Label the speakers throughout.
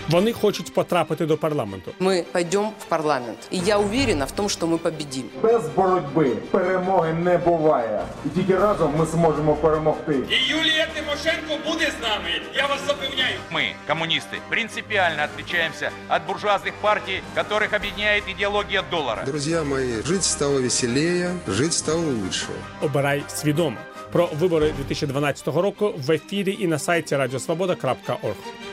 Speaker 1: Вони хочуть потрапити до парламенту.
Speaker 2: Ми підемо в парламент. І я уверена в тому, що ми победимо.
Speaker 3: Без боротьби перемоги не буває. І тільки разом ми зможемо перемогти.
Speaker 4: І Юлія Тимошенко буде з нами, я вас запевняю.
Speaker 5: Мы, коммунисты, принципиально отличаемся от буржуазных партий, которых объединяет идеология доллара.
Speaker 6: Друзья мои, жить стало веселее, жить стало лучше.
Speaker 1: Обирай свідомо. Про вибори 2012 року в ефірі і на сайті radiosvoboda.org.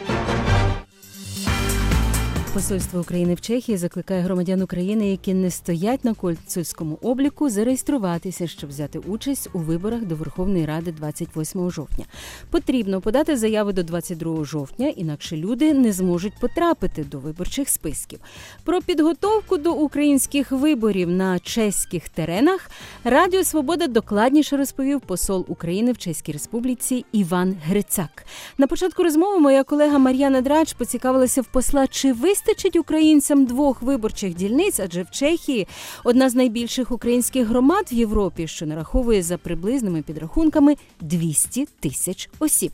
Speaker 7: Посольство України в Чехії закликає громадян України, які не стоять на консульському обліку, зареєструватися, щоб взяти участь у виборах до Верховної Ради 28 жовтня. Потрібно подати заяви до 22 жовтня, інакше люди не зможуть потрапити до виборчих списків. Про підготовку до українських виборів на чеських теренах Радіо Свобода докладніше розповів посол України в Чеській Республіці Іван Грицак. На початку розмови моя колега Мар'яна Драч поцікавилася в посла, чи вистачить українцям 2 виборчих дільниць, адже в Чехії одна з найбільших українських громад в Європі, що нараховує за приблизними підрахунками 200 тисяч осіб.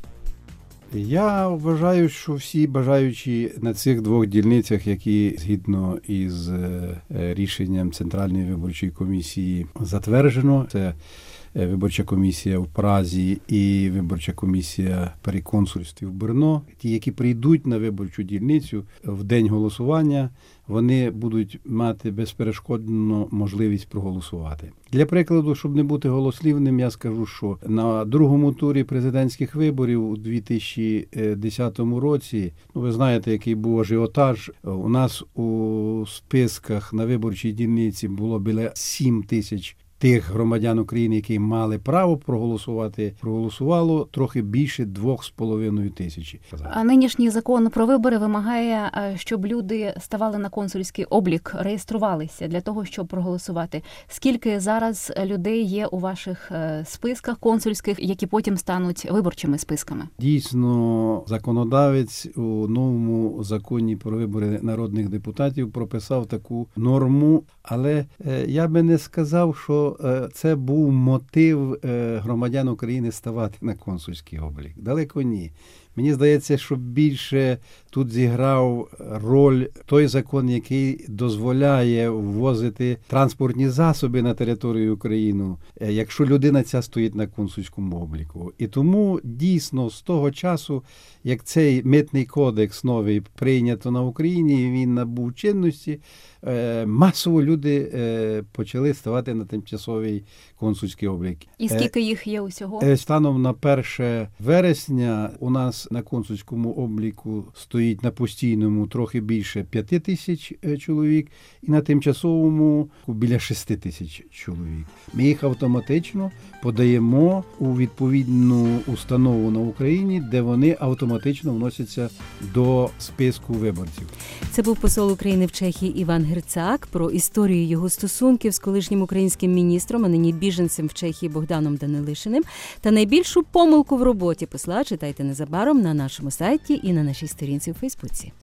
Speaker 8: Я вважаю, що всі бажаючі на цих 2 дільницях, які згідно із рішенням Центральної виборчої комісії затверджено, це виборча комісія в Празі і виборча комісія при консульстві в Брно, ті, які прийдуть на виборчу дільницю в день голосування, вони будуть мати безперешкодну можливість проголосувати. Для прикладу, щоб не бути голослівним, я скажу, що на другому турі президентських виборів у 2010 році, ви знаєте, який був ажіотаж, у нас у списках на виборчій дільниці було біля 7 тисяч тих громадян України, які мали право проголосувати, проголосувало трохи більше 2,5 тисячі.
Speaker 9: А нинішній закон про вибори вимагає, щоб люди ставали на консульський облік, реєструвалися для того, щоб проголосувати. Скільки зараз людей є у ваших списках консульських, які потім стануть виборчими списками?
Speaker 8: Дійсно, законодавець у новому законі про вибори народних депутатів прописав таку норму, але я би не сказав, що це був мотив громадян України ставати на консульський облік. Далеко ні. Мені здається, що більше тут зіграв роль той закон, який дозволяє ввозити транспортні засоби на територію України, якщо людина ця стоїть на консульському обліку. І тому дійсно з того часу, як цей митний кодекс новий прийнято на Україні, він набув чинності, масово люди почали ставати на тимчасовий консульський облік.
Speaker 9: І скільки їх є усього?
Speaker 8: Станом на 1 вересня у нас на консульському обліку стоїть на постійному трохи більше 5 тисяч чоловік і на тимчасовому біля 6 тисяч чоловік. Ми їх автоматично подаємо у відповідну установу на Україні, де вони автоматично вносяться до списку виборців.
Speaker 7: Це був посол України в Чехії Іван Грицак. Про історію його стосунків з колишнім українським міністром, а нині біженцем в Чехії Богданом Данилишиним. Та найбільшу помилку в роботі посла читайте незабаром на нашому сайті і на нашій сторінці у Фейсбуці.